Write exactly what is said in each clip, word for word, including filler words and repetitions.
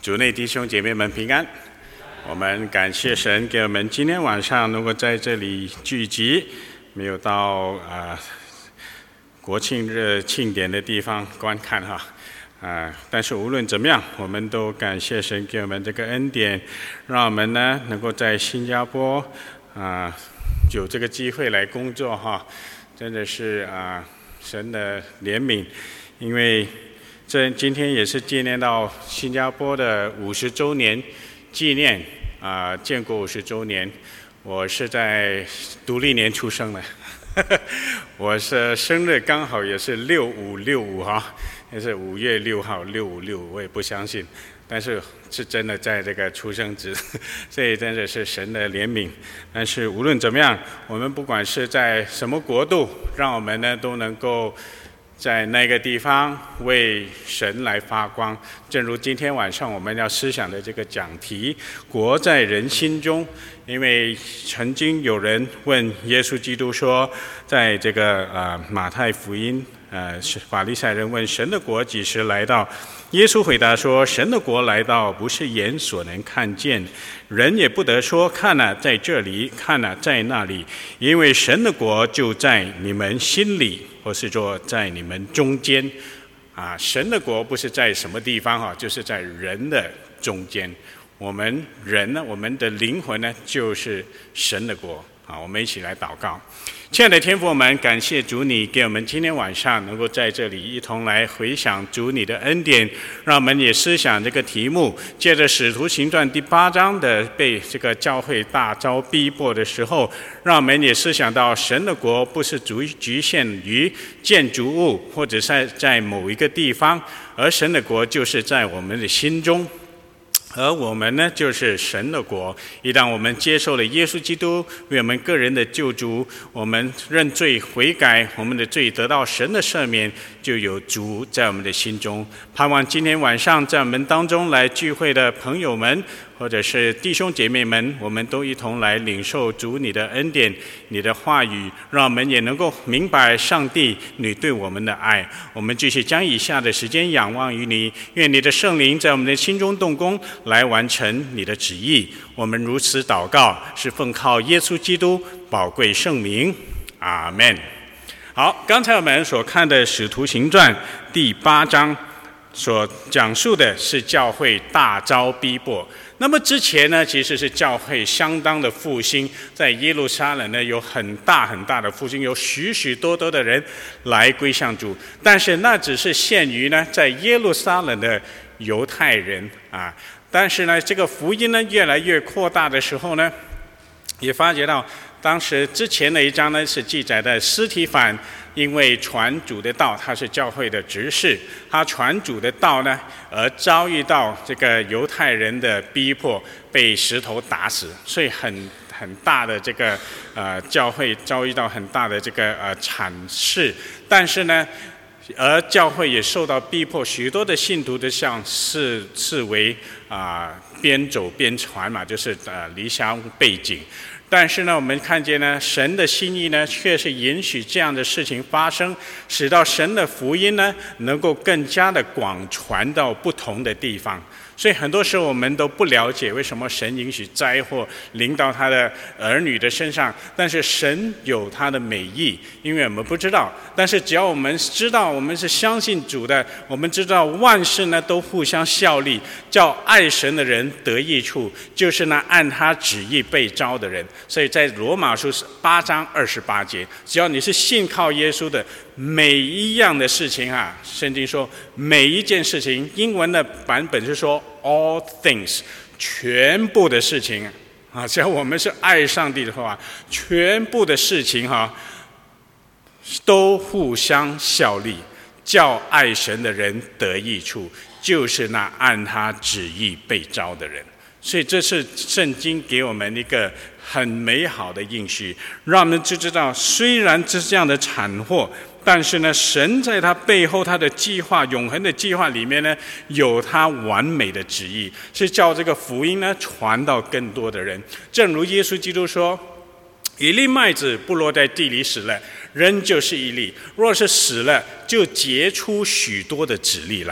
主内弟兄姐妹们平安，我们感谢神给我们今天晚上能够在这里聚集，没有到啊、呃、国庆日庆典的地方观看哈啊、呃，但是无论怎么样，我们都感谢神给我们这个恩典，让我们呢能够在新加坡啊、呃、有这个机会来工作哈，真的是啊、呃、神的怜悯，因为这今天也是纪念到新加坡的五十周年纪念啊、呃，建国五十周年。我是在独立年出生的，我是生日刚好也是六五六五哈，也是五月六号六五六五，我也不相信，但是是真的在这个出生值，所以真的是神的怜悯。但是无论怎么样，我们不管是在什么国度，让我们呢都能够在那个地方为神来发光，正如今天晚上我们要思想的这个讲题“国在人心中”。因为曾经有人问耶稣基督说，在这个呃马太福音，呃法利赛人问神的国几时来到，耶稣回答说：“神的国来到，不是眼所能看见，人也不得说看了在这里，看了在那里，因为神的国就在你们心里。”或是说在你们中间啊，神的国不是在什么地方哈，就是在人的中间。我们人呢，我们的灵魂呢，就是神的国啊。我们一起来祷告。亲爱的天父，我们感谢主，你给我们今天晚上能够在这里一同来回想主你的恩典，让我们也思想这个题目。借着使徒行传第八章的被这个教会大遭逼迫的时候，让我们也思想到神的国不是局局限于建筑物或者是在某一个地方，而神的国就是在我们的心中。而我们呢，就是神的国。一旦我们接受了耶稣基督为我们个人的救赎，我们认罪悔改，我们的罪得到神的赦免，就有主在我们的心中。盼望今天晚上在我们当中来聚会的朋友们，或者是弟兄姐妹们，我们都一同来领受主你的恩典，你的话语，让我们也能够明白上帝你对我们的爱。我们继续将以下的时间仰望于你，愿你的圣灵在我们的心中动工，来完成你的旨意。我们如此祷告，是奉靠耶稣基督宝贵圣名，阿们。好，刚才我们所看的《使徒行传》第八章所讲述的是教会大遭逼迫。那么之前呢，其实是教会相当的复兴，在耶路撒冷呢有很大很大的复兴，有许许多多的人来归向主。但是那只是限于呢在耶路撒冷的犹太人啊。但是呢，这个福音呢越来越扩大的时候呢，也发觉到当时之前的一章呢是记载的司提反，因为传主的道，他是教会的执事，他传主的道呢，而遭遇到这个犹太人的逼迫，被石头打死，所以很很大的这个呃教会遭遇到很大的这个呃惨事。但是呢，而教会也受到逼迫，许多的信徒都像视视为啊、呃、边走边传嘛，就是呃离乡背井。但是呢，我们看见呢，神的心意呢，却是允许这样的事情发生，使到神的福音呢，能够更加的广传到不同的地方。所以很多时候我们都不了解为什么神允许灾祸临到他的儿女的身上，但是神有他的美意，因为我们不知道。但是只要我们知道，我们是相信主的，我们知道万事呢都互相效力，叫爱神的人得益处，就是那按他旨意被召的人。所以在罗马书八章二十八节，只要你是信靠耶稣的，每一样的事情啊，圣经说每一件事情，英文的版本是说 all things， 全部的事情啊，只要我们是爱上帝的话，全部的事情哈、啊，都互相效力，叫爱神的人得益处，就是那按他旨意被召的人。所以这是圣经给我们一个很美好的应许，让我们就知道，虽然是这样的惨祸，但是呢，神在他背后他的计划，永恒的计划里面呢，有他完美的旨意，是叫这个福音呢传到更多的人。正如耶稣基督说，一粒麦子不落在地里死了，仍旧是一粒；若是死了，就结出许多的子粒来。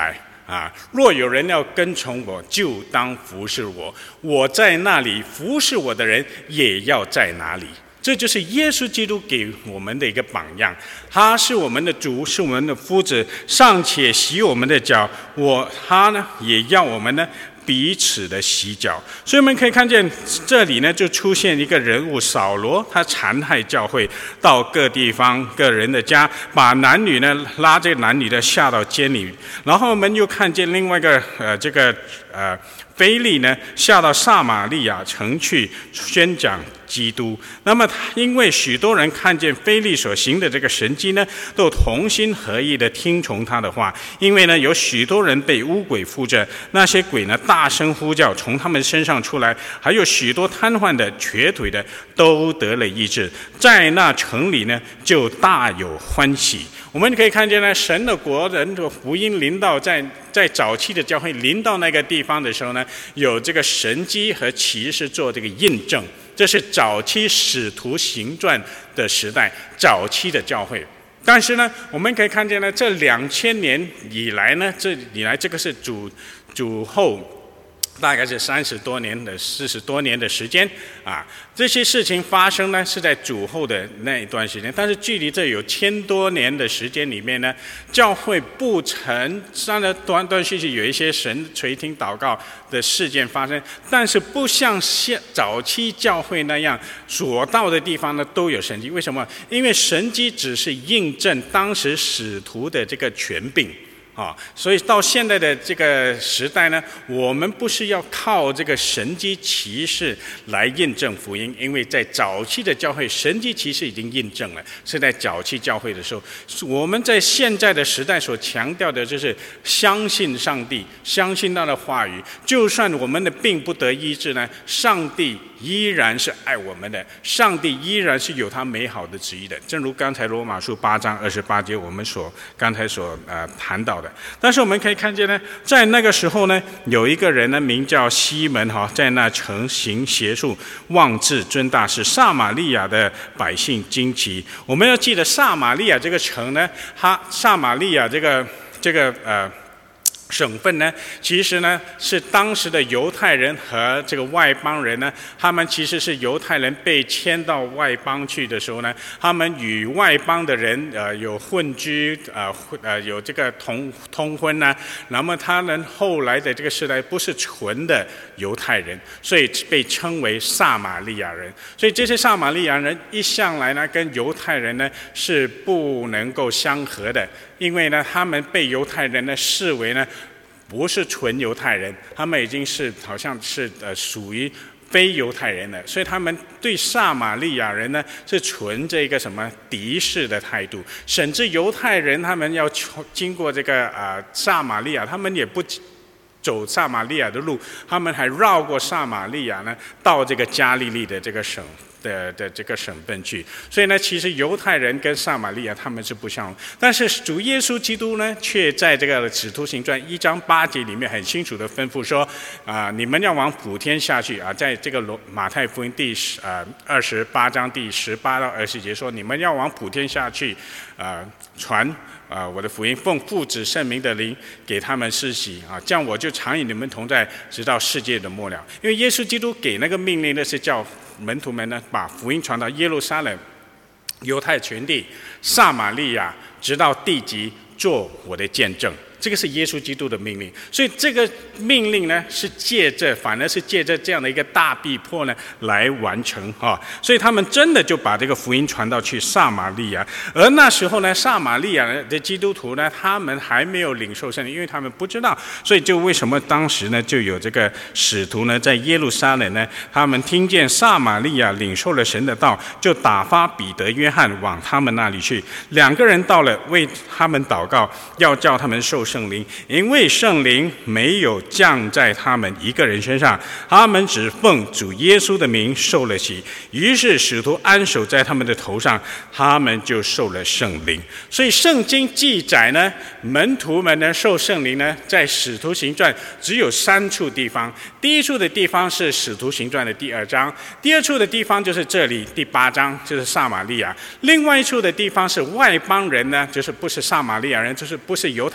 啊，若有人要跟从我，就当服侍我。我在那里，服侍我的人也要在哪里。这就是耶稣基督给我们的一个榜样。他是我们的主，是我们的夫子，尚且洗我们的脚，我他呢也要我们呢彼此的洗脚。所以我们可以看见这里呢就出现一个人物扫罗，他残害教会，到各地方各人的家，把男女呢拉这男女的下到监里。然后我们又看见另外一个呃这个呃腓利呢下到撒玛利亚城去宣讲基督。那么因为许多人看见腓利所行的这个神迹呢，都同心合意的听从他的话。因为呢有许多人被污鬼附着，那些鬼呢大声呼叫，从他们身上出来，还有许多瘫痪的瘸腿的都得了医治。在那城里呢就大有欢喜。我们可以看见呢，神的国人的福音临到在在早期的教会临到那个地方的时候呢，有这个神迹和奇事做这个印证。这是早期使徒行传的时代，早期的教会。但是呢，我们可以看见呢，这两千年以来呢，这以来这个是主主后。大概是三十多年的、四十多年的时间啊，这些事情发生呢是在主后的那一段时间，但是距离这有千多年的时间里面呢，教会不曾虽然断断续续有一些神垂听祷告的事件发生，但是不像现早期教会那样所到的地方呢都有神迹。为什么？因为神迹只是印证当时使徒的这个权柄。啊，所以到现在的这个时代呢，我们不是要靠这个神迹奇事来印证福音，因为在早期的教会，神迹奇事已经印证了，是在早期教会的时候。我们在现在的时代所强调的就是相信上帝，相信他的话语，就算我们的病不得医治呢，上帝依然是爱我们的，上帝依然是有他美好的旨意的。正如刚才罗马书八章二十八节我们所刚才所呃谈到的。但是我们可以看见呢，在那个时候呢，有一个人呢名叫西门哈，在那城行邪术，妄自尊大，使撒玛利亚的百姓惊奇。我们要记得撒玛利亚这个城呢，它撒玛利亚这个这个呃。省份呢，其实呢是当时的犹太人和这个外邦人呢，他们其实是犹太人被迁到外邦去的时候呢，他们与外邦的人呃有混居，呃呃有这个同通婚呢、啊，那么他们后来的这个时代不是纯的犹太人，所以被称为撒玛利亚人。所以这些撒玛利亚人一向来呢跟犹太人呢是不能够相合的。因为呢，他们被犹太人呢视为呢不是纯犹太人，他们已经是好像是呃属于非犹太人了，所以他们对撒玛利亚人呢是存着一个什么敌视的态度，甚至犹太人他们要经过这个啊、呃、撒玛利亚，他们也不走撒玛利亚的路，他们还绕过撒玛利亚呢，到这个加利利的这个省。的的这个省份去，所以呢，其实犹太人跟撒玛利亚他们是不相，但是主耶稣基督呢，却在这个使徒行传一章八节里面很清楚的吩咐说，啊、呃，你们要往普天下去啊，在这个马太福音第十呃二十八章第十八到二十节说，你们要往普天下去，啊、呃，传啊、呃、我的福音，奉父子圣名的灵给他们施洗啊，这样我就常与你们同在，直到世界的末了。因为耶稣基督给那个命令呢，是叫门徒们呢，把福音传到耶路撒冷、犹太全地、撒玛利亚，直到地极，做我的见证。这个是耶稣基督的命令，所以这个命令呢，是借着，反而是借着这样的一个大逼迫呢来完成哈。所以他们真的就把这个福音传到去撒玛利亚，而那时候呢，撒玛利亚的基督徒呢，他们还没有领受圣灵，因为他们不知道，所以就为什么当时呢，就有这个使徒呢，在耶路撒冷呢，他们听见撒玛利亚领受了神的道，就打发彼得、约翰往他们那里去，两个人到了，为他们祷告，要叫他们受圣灵，因为圣灵没有降在他们一个人身上，他们只奉主耶稣的名受了洗。于是使徒安手在他们的头上，他们就受了圣灵。所以圣经记载呢，门徒们呢受圣灵呢，在使徒行传只有三处地方。第一处的地方是使徒行传的第二章，第二处的地方就是这里第八章，就是撒玛利亚。另外一处的地方是外邦人呢，就是不是撒玛利亚人，就是不是犹太人，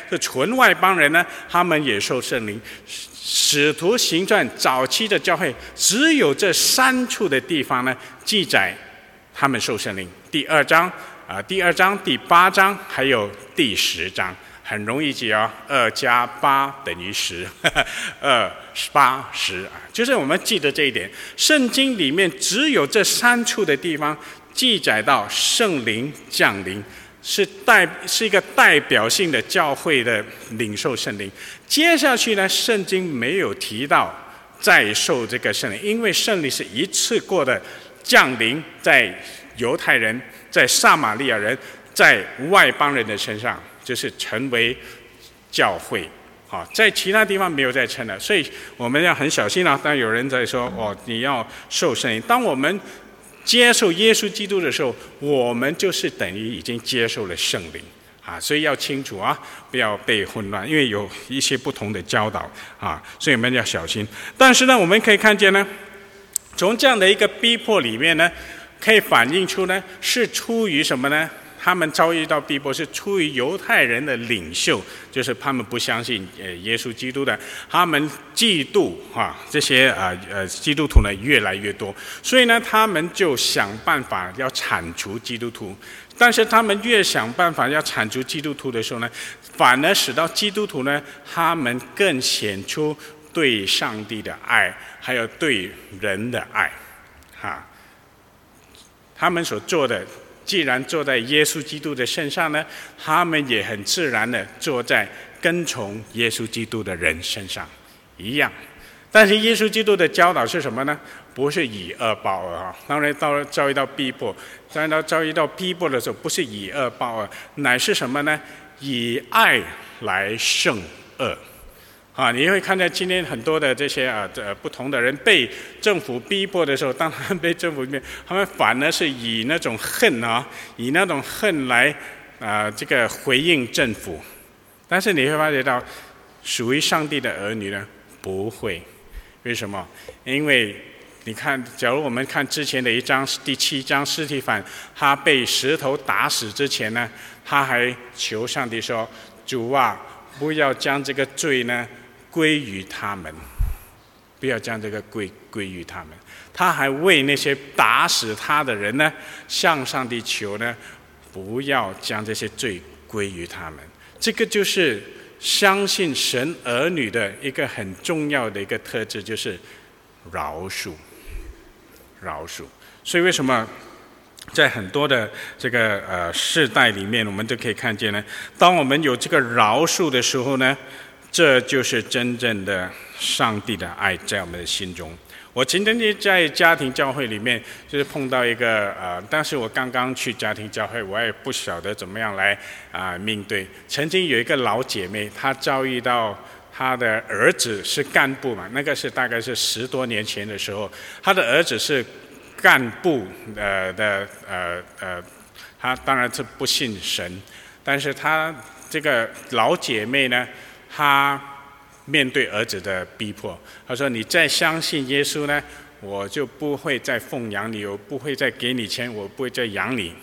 这纯外邦人呢，他们也受圣灵。使徒行传早期的教会，只有这三处的地方呢，记载他们受圣灵。第二章啊、呃，第二章、第八章，还有第十章，很容易记哦。二加八等于十，二八十啊，就是我们记得这一点。圣经里面只有这三处的地方记载到圣灵降临。是代是一个代表性的教会的领受圣灵。接下去呢，圣经没有提到再受这个圣灵，因为圣灵是一次过的降临在犹太人、在撒玛利亚人、在外邦人的身上，就是成为教会。啊，在其他地方没有再称了，所以我们要很小心啊。当有人在说哦，你要受圣灵，当我们接受耶稣基督的时候，我们就是等于已经接受了圣灵啊，所以要清楚啊，不要被混乱，因为有一些不同的教导啊，所以我们要小心。但是呢，我们可以看见呢，从这样的一个逼迫里面呢，可以反映出呢，是出于什么呢？他们遭遇到逼迫是出于犹太人的领袖，就是他们不相信呃耶稣基督的，他们嫉妒啊这些啊 呃, 呃基督徒呢越来越多，所以呢他们就想办法要铲除基督徒。但是他们越想办法要铲除基督徒的时候呢，反而使到基督徒呢，他们更显出对上帝的爱，还有对人的爱，哈，他们所做的。既然坐在耶稣基督的身上呢，他们也很自然的坐在跟从耶稣基督的人身上一样。但是耶稣基督的教导是什么呢？不是以恶报恶啊！当然到了遭遇到逼迫，当然遭遇到逼迫的时候，不是以恶报恶，乃是什么呢？以爱来胜恶。啊，你会看到今天很多的这些啊呃不同的人被政府逼迫的时候，当他们被政府逼迫，他们反而是以那种恨啊，以那种恨来啊、呃、这个回应政府。但是你会发觉到，属于上帝的儿女呢，不会。为什么？因为你看，假如我们看之前的一章第七章，司提反他被石头打死之前呢，他还求上帝说：“主啊，不要将这个罪呢。”归于他们，不要将这个归归于他们。他还为那些打死他的人呢，向上帝求呢，不要将这些罪归于他们。这个就是相信神儿女的一个很重要的一个特质，就是饶恕，饶恕。所以为什么在很多的这个呃世代里面，我们都可以看见呢？当我们有这个饶恕的时候呢，这就是真正的上帝的爱在我们的心中。我前阵子在家庭教会里面，就是碰到一个呃，当时我刚刚去家庭教会，我也不晓得怎么样来啊、呃、面对。曾经有一个老姐妹，她遭遇到她的儿子是干部嘛，那个是大概是十多年前的时候，她的儿子是干部呃的呃呃，她当然是不信神，但是她这个老姐妹呢，他面对儿子的逼迫，他说：“你再相信耶稣呢，我就不会再奉养你，我不会再给你钱，我不会再养你。”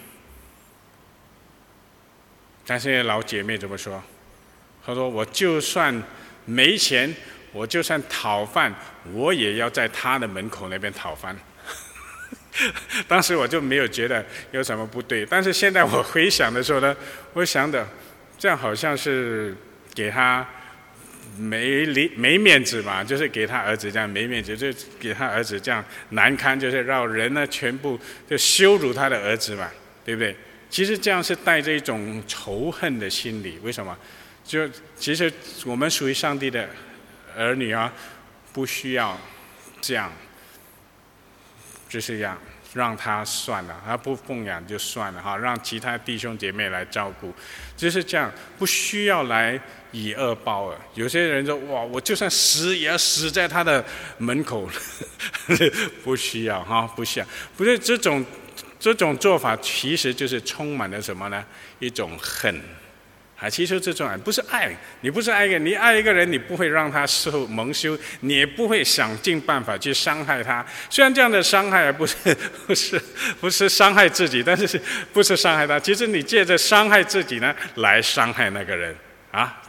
但是老姐妹怎么说？她说：“我就算没钱，我就算讨饭，我也要在他的门口那边讨饭。”当时我就没有觉得有什么不对，但是现在我回想的时候呢，我想着这样好像是给他没理没面子嘛，就是给他儿子这样没面子，就给他儿子这样难堪，就是让人呢全部就羞辱他的儿子嘛，对不对？其实这样是带着一种仇恨的心理。为什么？就其实我们属于上帝的儿女啊，不需要这样，就是这样让他算了，他不奉养就算了哈，让其他弟兄姐妹来照顾，就是这样，不需要来以恶报恶。有些人说：“哇，我就算死也要死在他的门口。”不需要哈，不需要。不是这种这种做法，其实就是充满了什么呢？一种恨。啊，其实这种爱不是爱，你不是爱一个人，你爱一个人，你不会让他受蒙羞，你也不会想尽办法去伤害他。虽然这样的伤害不是不是不是伤害自己，但是不是伤害他，其实你借着伤害自己呢，来伤害那个人啊。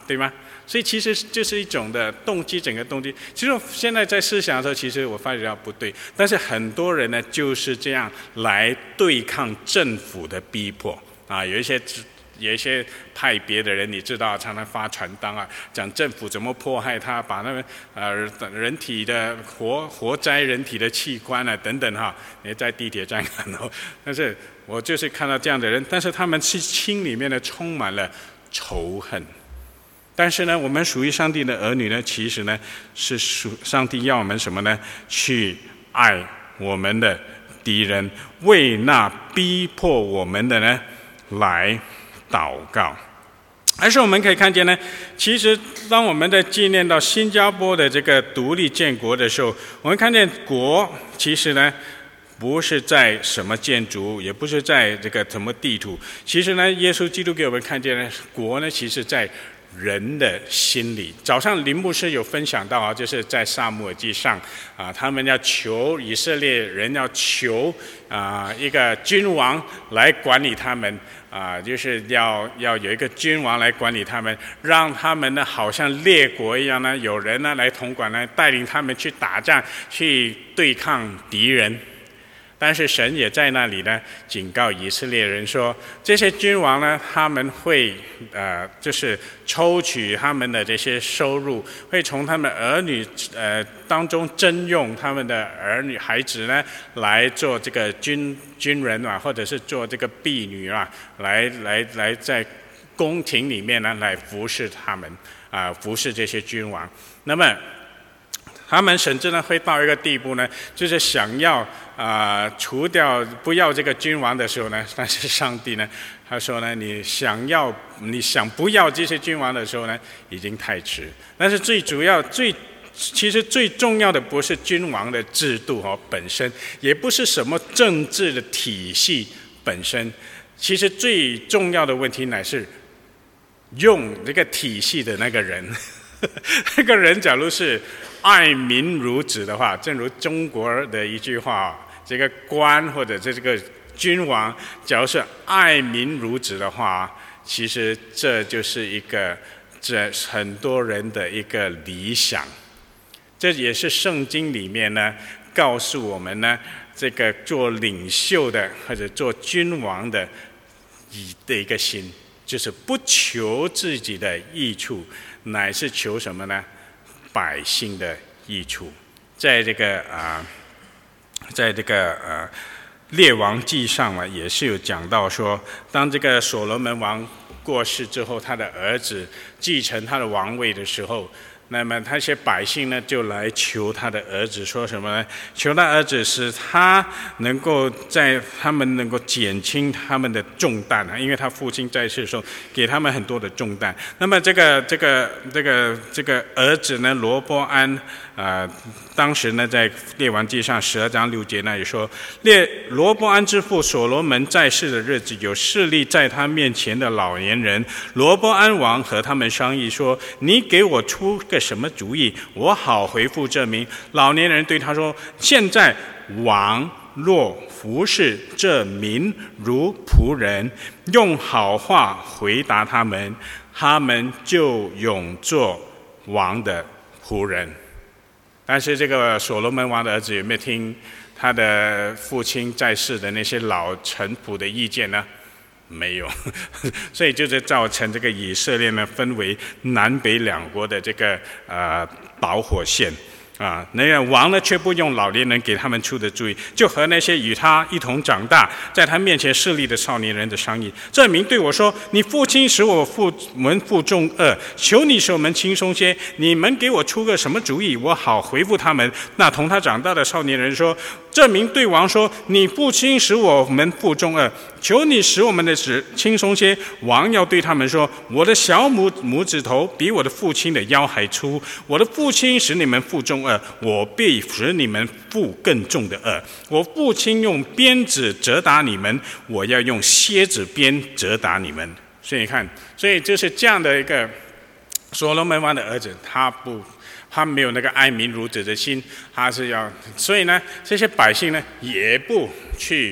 对吗？所以其实就是一种的动机，整个动机。其实现在在思想的时候，其实我发觉到不对，但是很多人呢就是这样来对抗政府的逼迫啊，有一些。有一些派别的人，你知道，常常发传单啊，讲政府怎么迫害他，把那个呃人体的活活摘人体的器官啊等等哈，你在地铁站看到。但是我就是看到这样的人，但是他们是心里面呢充满了仇恨。但是呢，我们属于上帝的儿女呢，其实呢是属上帝要我们什么呢？去爱我们的敌人，为那逼迫我们的呢来祷告。而是我们可以看见呢，其实当我们在纪念到新加坡的这个独立建国的时候，我们看见国其实呢不是在什么建筑，也不是在这个什么地图，其实呢耶稣基督给我们看见呢，国呢其实在人的心里。早上林牧师有分享到啊，就是在撒母耳记上啊，他们要求以色列人要求啊一个君王来管理他们啊，就是要要有一个君王来管理他们，让他们呢好像列国一样呢，有人呢来统管呢，带领他们去打仗，去对抗敌人。但是神也在那里呢，警告以色列人说，这些君王呢，他们会呃，就是抽取他们的这些收入，会从他们儿女呃当中征用他们的儿女孩子呢，来做这个军军人啊，或者是做这个婢女啊，来来来在宫廷里面呢，来服侍他们啊、呃，服侍这些君王。那么他们甚至呢会到一个地步呢，就是想要啊、呃、除掉不要这个君王的时候呢，但是上帝呢，他说呢，你想要你想不要这些君王的时候呢，已经太迟。但是最主要最其实最重要的不是君王的制度哦本身，也不是什么政治的体系本身，其实最重要的问题乃是用这个体系的那个人。那个人假如是爱民如子的话，正如中国的一句话，这个官或者这个君王假如是爱民如子的话，其实这就是一个这很多人的一个理想。这也是圣经里面呢告诉我们呢，这个做领袖的或者做君王的的一个心，就是不求自己的益处，乃是求什么呢？百姓的益处。在这个啊、呃，在这个呃列王记上啊，也是有讲到说，当这个所罗门王过世之后，他的儿子继承他的王位的时候，那么那些百姓呢，就来求他的儿子，说什么呢？求他儿子使他能够在他们能够减轻他们的重担啊，因为他父亲在世的时候给他们很多的重担。那么这个这个这个这个儿子呢，罗波安啊、呃，当时呢在列王记上十二章六节那里说，列罗波安之父所罗门在世的日子，有势力在他面前的老年人罗波安王和他们商议说，你给我出个什么主意，我好回复这民。老年人对他说，现在王若服侍这民如仆人，用好话回答他们，他们就永做王的仆人。但是这个所罗门王的儿子有没有听他的父亲在世的那些老臣仆的意见呢？没有，所以就是造成这个以色列呢分为南北两国的这个呃导火线啊。那个王呢却不用老年人给他们出的主意，就和那些与他一同长大，在他面前势力的少年人的商议。这民对我说，你父亲使我父们负重恶，求你使我们轻松些，你们给我出个什么主意，我好回复他们。那同他长大的少年人说，这民对王说，你父亲使我们负重恶，求你使我们的指轻松些。王要对他们说，我的小拇拇指头比我的父亲的腰还粗，我的父亲使你们负重恶，我必使你们负更重的恶。我父亲用鞭子责打你们，我要用蝎子鞭责打你们。所以你看，所以就是这样的一个所罗门王的儿子，他不他没有那个爱民如子的心，他是要，所以呢，这些百姓呢也不去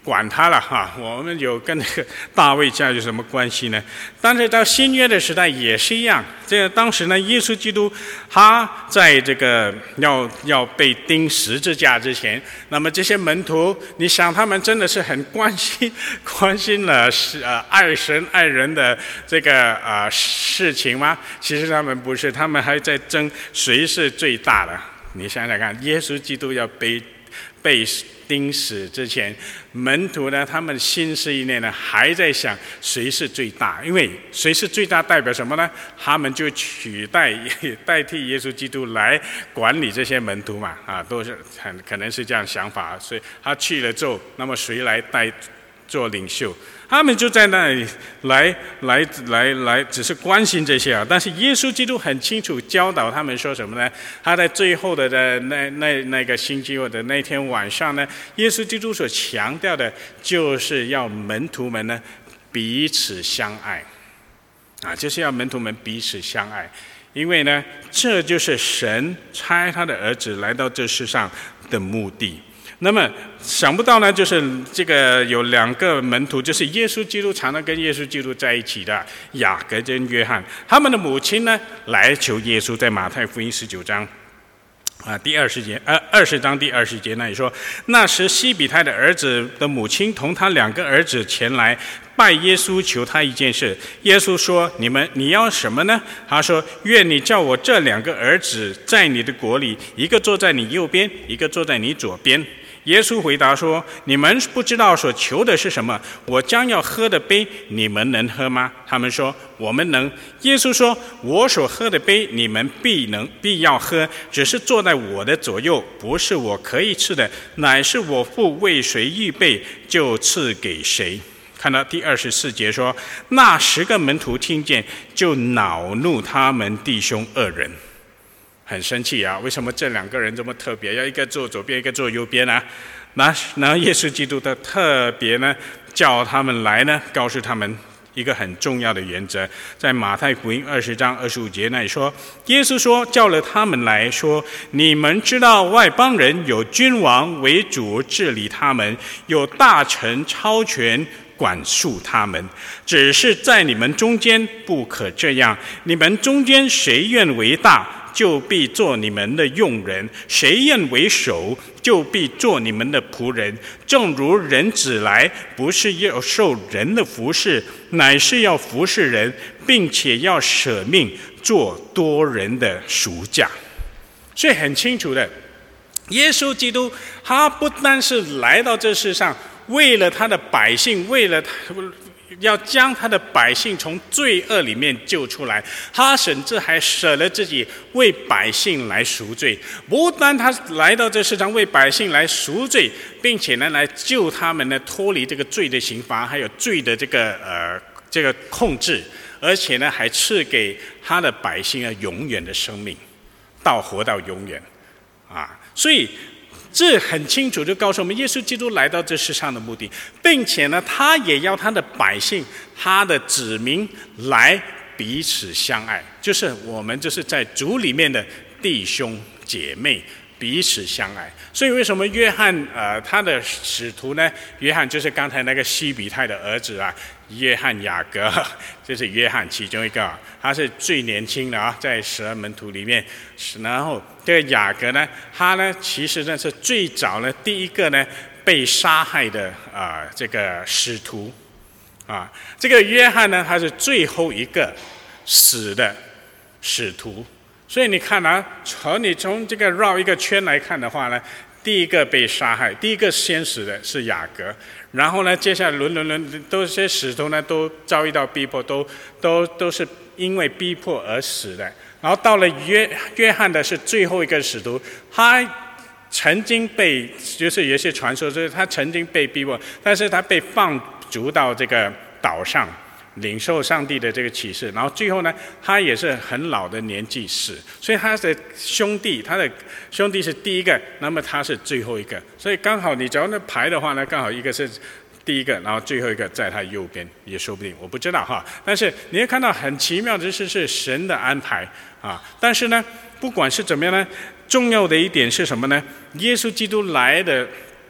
管他了哈，我们有跟那个大卫家有什么关系呢？但是到新约的时代也是一样，这个当时呢，耶稣基督他在这个要要被钉十字架之前，那么这些门徒，你想他们真的是很关心关心了是呃爱神爱人的这个呃事情吗？其实他们不是，他们还在争谁是最大的。你想想看，耶稣基督要被被钉死之前，门徒呢，他们心思意念呢，还在想谁是最大，因为谁是最大代表什么呢？他们就取代代替耶稣基督来管理这些门徒嘛，啊，都是很可能是这样想法，所以他去了之后，那么谁来带做领袖？他们就在那里来来来来，只是关心这些啊。但是耶稣基督很清楚教导他们说什么呢？他在最后的的那那那个星期或者那天晚上呢，耶稣基督所强调的就是要门徒们呢彼此相爱，啊，就是要门徒们彼此相爱，因为呢，这就是神差他的儿子来到这世上的目的。那么想不到呢，就是这个有两个门徒，就是耶稣基督常常跟耶稣基督在一起的雅各跟约翰，他们的母亲呢来求耶稣，在马太福音十九章啊第二十节，呃二十章第二十节那里说，那时西比泰的儿子的母亲同他两个儿子前来拜耶稣，求他一件事。耶稣说：“你们你要什么呢？”他说：“愿你叫我这两个儿子在你的国里，一个坐在你右边，一个坐在你左边。”耶稣回答说：“你们不知道所求的是什么，我将要喝的杯，你们能喝吗？”他们说：“我们能。”耶稣说：“我所喝的杯，你们必能必要喝，只是坐在我的左右，不是我可以吃的，乃是我父为谁预备，就赐给谁。”看到第二十四节说，那十个门徒听见，就恼怒他们弟兄二人。很生气啊！为什么这两个人这么特别？要一个坐左边，一个坐右边啊？那那耶稣基督的特别呢，叫他们来呢，告诉他们一个很重要的原则，在马太福音二十章二十五节那里说，耶稣说，叫了他们来说：“你们知道外邦人有君王为主治理他们，有大臣超权管束他们，只是在你们中间不可这样。你们中间谁愿为大，就必做你们的用人；谁愿为首，就必做你们的仆人。正如人子来，不是要受人的服侍，乃是要服侍人，并且要舍命做多人的赎价。”所以很清楚的，耶稣基督他不单是来到这世上，为了他的百姓，为了他要将他的百姓从罪恶里面救出来，他甚至还舍了自己为百姓来赎罪。不但他来到这世上为百姓来赎罪，并且呢来救他们呢脱离这个罪的刑罚，还有罪的这个呃这个控制，而且呢还赐给他的百姓啊永远的生命，到活到永远啊！所以这很清楚就告诉我们，耶稣基督来到这世上的目的，并且呢，他也要他的百姓、他的子民来彼此相爱，就是我们就是在主里面的弟兄姐妹彼此相爱。所以为什么约翰呃他的使徒呢？约翰就是刚才那个西比泰的儿子啊，约翰雅各，这是约翰其中一个，他是最年轻的啊，在十二门徒里面。然后这个雅各呢，他呢其实呢是最早呢第一个呢被杀害的啊、呃、这个使徒啊。这个约翰呢，他是最后一个死的使徒。所以你看啊，从你从这个绕一个圈来看的话呢，第一个被杀害，第一个先死的是雅各，然后呢，接下来轮轮轮，都这些使徒呢都遭遇到逼迫，都都都是因为逼迫而死的。然后到了约约翰的是最后一个使徒，他曾经被就是有些传说就是他曾经被逼迫，但是他被放逐到这个岛上，领受上帝的这个启示，然后最后呢，他也是很老的年纪死，所以他的兄弟，他的兄弟是第一个，那么他是最后一个，所以刚好你只要那排的话呢，刚好一个是第一个，然后最后一个在他右边，也说不定，我不知道哈。但是你会看到很奇妙的是，是神的安排啊。但是呢，不管是怎么样呢，重要的一点是什么呢？耶稣基督来的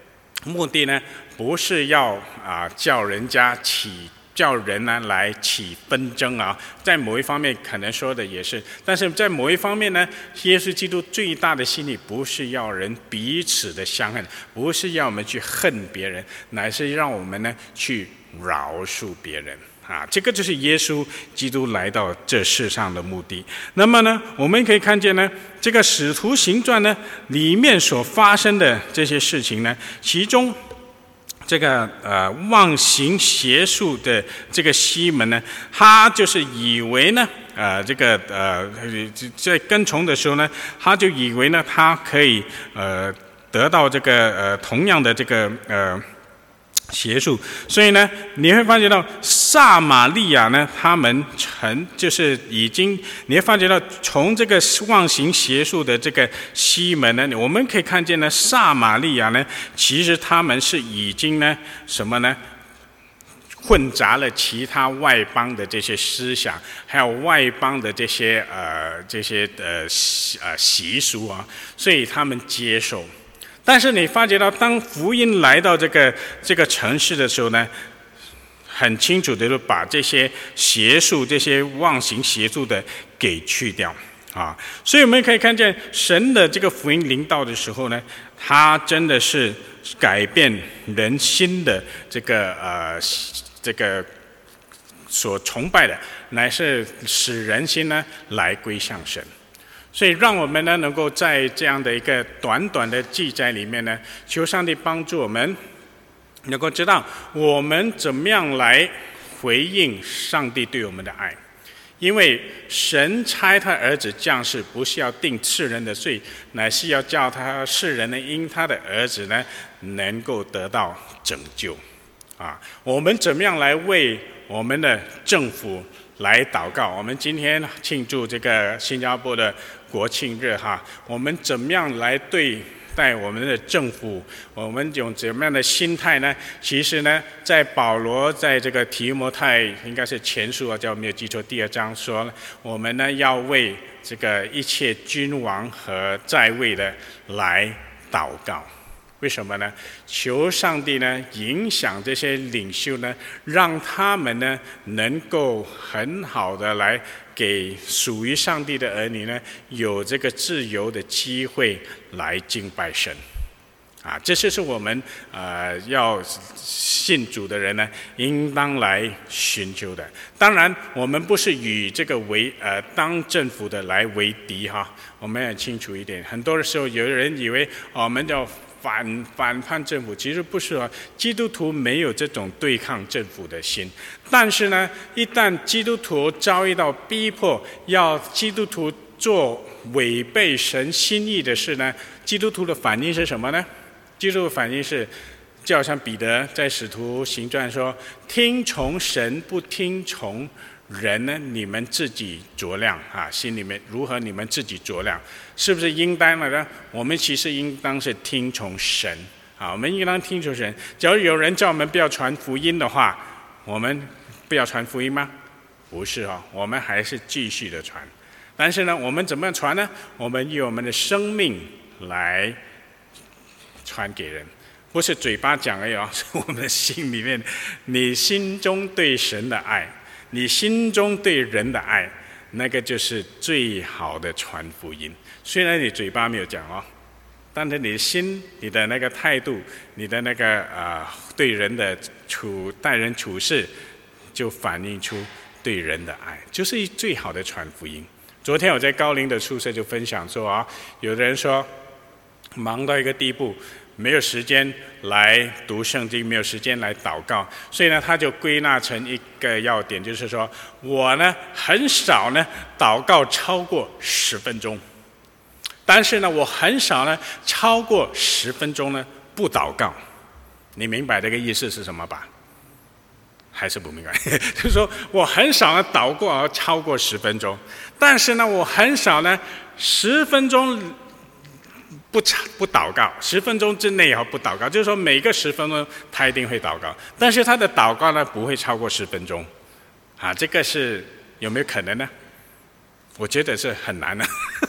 目的呢不是要啊、呃、叫人家起。叫人呢来起纷争啊，在某一方面可能说的也是，但是在某一方面呢，耶稣基督最大的心意不是要人彼此的相恨，不是要我们去恨别人，乃是让我们呢去饶恕别人啊，这个就是耶稣基督来到这世上的目的。那么呢，我们可以看见呢，这个使徒行传呢里面所发生的这些事情呢，其中。这个呃妄行邪术的这个西门呢，他就是以为呢，呃这个呃在跟从的时候呢，他就以为呢，他可以呃得到这个呃同样的这个呃邪术，所以呢，你会发觉到撒玛利亚呢，他们曾就是已经，你会发觉到从这个妄行邪术的这个西门呢，我们可以看见呢，撒玛利亚呢，其实他们是已经呢什么呢？混杂了其他外邦的这些思想，还有外邦的这些呃这些呃呃习俗啊，所以他们接受。但是你发觉到，当福音来到这个这个城市的时候呢，很清楚的就把这些邪术、这些妄行邪术的给去掉啊。所以我们可以看见，神的这个福音临到的时候呢，他真的是改变人心的这个呃这个所崇拜的，乃是使人心呢来归向神。所以让我们呢能够在这样的一个短短的记载里面呢，求上帝帮助我们能够知道我们怎么样来回应上帝对我们的爱。因为神差他儿子降世，不是要定世人的罪，乃是要叫他世人呢因他的儿子呢能够得到拯救啊。我们怎么样来为我们的政府来祷告？我们今天庆祝这个新加坡的国庆日哈，我们怎么样来对待我们的政府？我们用怎么样的心态呢？其实呢，在保罗在这个提摩太应该是前书啊，叫没有记错，第二章说了，我们呢要为这个一切君王和在位的来祷告。为什么呢？求上帝呢影响这些领袖呢，让他们呢能够很好的来给属于上帝的儿女呢有这个自由的机会来敬拜神。啊，这就是我们呃要信主的人呢，应当来寻求的。当然，我们不是与这个为呃当政府的来为敌哈。我们要清楚一点，很多的时候有人以为、哦、我们要反反叛政府，其实不是啊。基督徒没有这种对抗政府的心，但是呢，一旦基督徒遭遇到逼迫，要基督徒做违背神心意的事呢，基督徒的反应是什么呢？基督徒的反应是，就好像彼得在使徒行传说：“听从神，不听从人呢，你们自己酌量啊，心里面如何，你们自己酌量，是不是应当了呢？我们其实应当是听从神啊，我们应当听从神。假如有人叫我们不要传福音的话，我们不要传福音吗？不是哦，我们还是继续的传。但是呢，我们怎么样传呢？我们以我们的生命来传给人，不是嘴巴讲而已哦，是我们的心里面，你心中对神的爱，你心中对人的爱，那个就是最好的传福音。虽然你嘴巴没有讲哦，但是你的心、你的那个态度、你的那个呃对人的处待人处事，就反映出对人的爱，就是最好的传福音。昨天我在高龄的宿舍就分享说啊，有的人说忙到一个地步，没有时间来读圣经，没有时间来祷告，所以呢，他就归纳成一个要点，就是说我呢很少呢祷告超过十分钟，但是呢，我很少呢超过十分钟呢不祷告。你明白这个意思是什么吧？还是不明白？就是说我很少呢祷告超过十分钟，但是呢，我很少呢十分钟不不祷告，十分钟之内也要不祷告，就是说每个十分钟他一定会祷告，但是他的祷告呢不会超过十分钟，啊，这个是有没有可能呢？我觉得是很难的。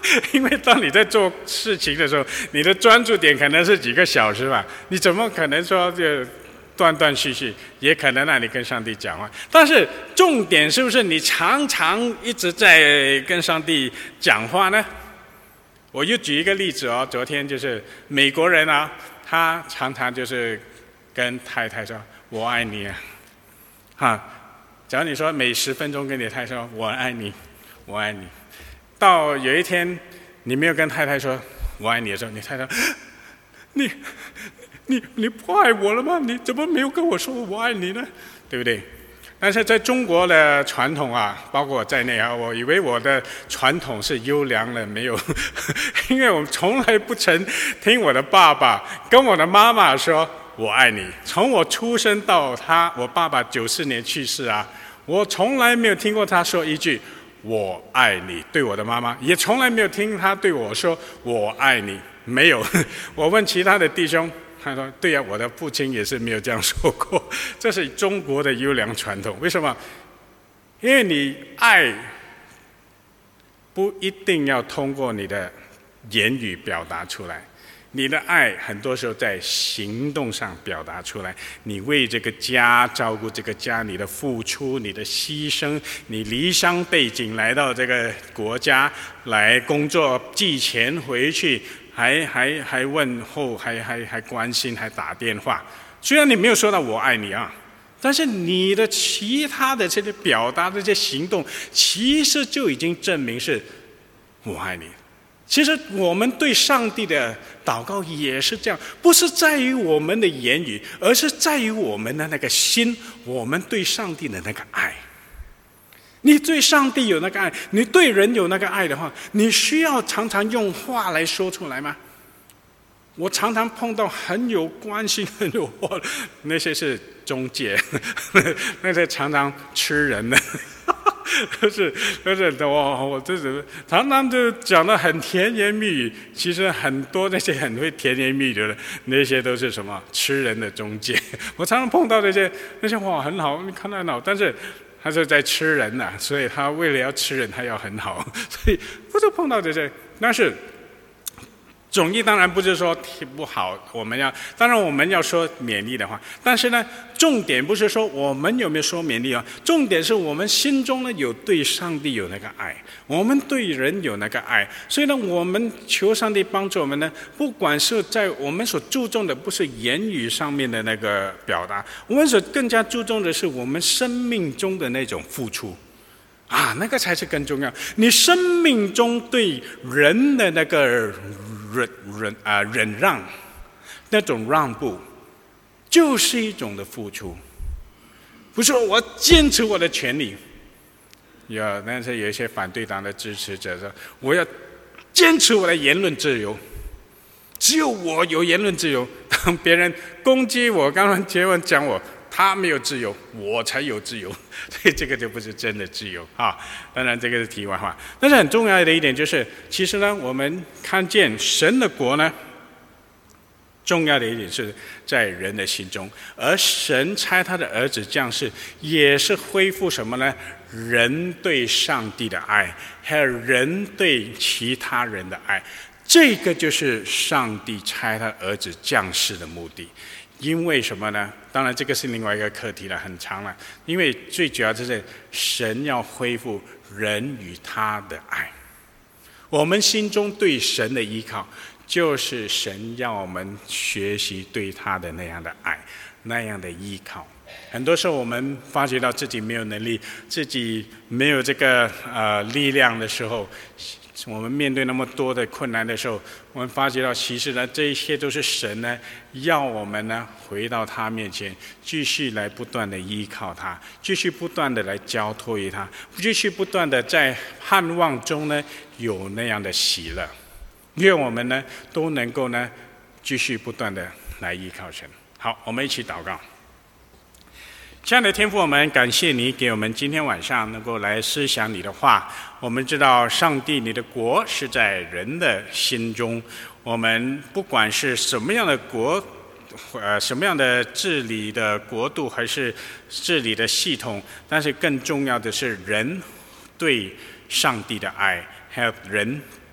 因为当你在做事情的时候，你的专注点可能是几个小时吧，你怎么可能说就断断续续？也可能让你跟上帝讲话，但是重点是不是你常常一直在跟上帝讲话呢？我又举一个例子哦，昨天就是美国人啊，他常常就是跟太太说“我爱你”啊，哈，假如你说每十分钟跟你太太说“我爱你，我爱你”，到有一天你没有跟太太说“我爱你”的时候，你太太，你你你不爱我了吗？你怎么没有跟我说我爱你呢？对不对？但是在中国的传统啊，包括我在内啊，我以为我的传统是优良的，没有，因为我从来不曾听我的爸爸跟我的妈妈说我爱你。从我出生到他，我爸爸九四年去世啊，我从来没有听过他说一句我爱你，对我的妈妈，也从来没有听他对我说我爱你，没有。我问其他的弟兄，他说对呀、啊，我的父亲也是没有这样说过。这是中国的优良传统。为什么？因为你爱不一定要通过你的言语表达出来，你的爱很多时候在行动上表达出来。你为这个家照顾这个家，你的付出，你的牺牲，你离乡背井来到这个国家来工作，寄钱回去，还还还问候，还还还关心，还打电话。虽然你没有说到我爱你啊，但是你的其他的这些表达的这些行动，其实就已经证明是我爱你。其实我们对上帝的祷告也是这样，不是在于我们的言语，而是在于我们的那个心，我们对上帝的那个爱。你对上帝有那个爱，你对人有那个爱的话，你需要常常用话来说出来吗？我常常碰到很有关系、很有话，那些是中介，那些常常吃人的。都是都是我我这是常常就讲得很甜言蜜语，其实很多那些很会甜言蜜语的那些都是什么吃人的中介。我常常碰到那些那些话很好，你看他很好，但是他是在吃人呐、啊，所以他为了要吃人，他要很好，所以不是碰到这些，但是。总义当然不是说不好，我们要当然我们要说勉励的话，但是呢，重点不是说我们有没有说勉励啊，重点是我们心中呢有对上帝有那个爱，我们对人有那个爱，所以呢，我们求上帝帮助我们呢，不管是在我们所注重的不是言语上面的那个表达，我们所更加注重的是我们生命中的那种付出。啊，那个才是更重要。你生命中对人的那个忍忍啊忍让，那种让步，就是一种的付出。不是说我坚持我的权利，有，但是有一些反对党的支持者说，我要坚持我的言论自由，只有我有言论自由。当别人攻击我，刚刚结婚讲我。他没有自由，我才有自由，所以这个就不是真的自由啊！当然，这个是题外话。但是很重要的一点就是，其实呢，我们看见神的国呢，重要的一点是在人的心中，而神差他的儿子降世，也是恢复什么呢？人对上帝的爱，还有人对其他人的爱。这个就是上帝差他儿子降世的目的。因为什么呢？当然这个是另外一个课题了，很长了。因为最主要就是神要恢复人与他的爱，我们心中对神的依靠，就是神要我们学习对他的那样的爱，那样的依靠。很多时候我们发觉到自己没有能力，自己没有这个呃力量的时候，我们面对那么多的困难的时候，我们发觉到其实呢，这一切都是神呢要我们呢回到他面前，继续来不断的依靠他，继续不断的来交托于他，继续不断的在盼望中呢有那样的喜乐。愿我们呢都能够呢继续不断的来依靠神。好，我们一起祷告。亲爱的天父，我们感谢你给我们今天晚上能够来思想你的话。我们知道上帝你的国是在人的心中，我们不管是什么样的国呃什么样的治理的国度还是治理的系统，但是更重要的是人对上帝的爱，还有人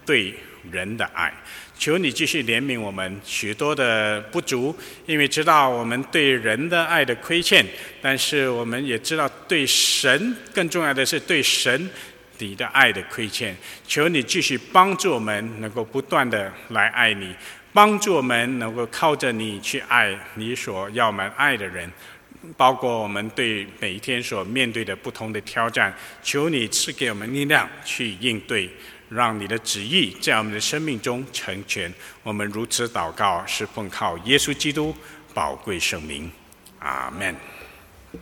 对人的爱。求你继续怜悯我们许多的不足，因为知道我们对人的爱的亏欠，但是我们也知道对神，更重要的是对神你的爱的亏欠。求你继续帮助我们能够不断的来爱你，帮助我们能够靠着你去爱你所要我们爱的人，包括我们对每一天所面对的不同的挑战。求你赐给我们力量去应对，让你的旨意在我们的生命中成全。我们如此祷告，是奉靠耶稣基督宝贵圣名，阿们。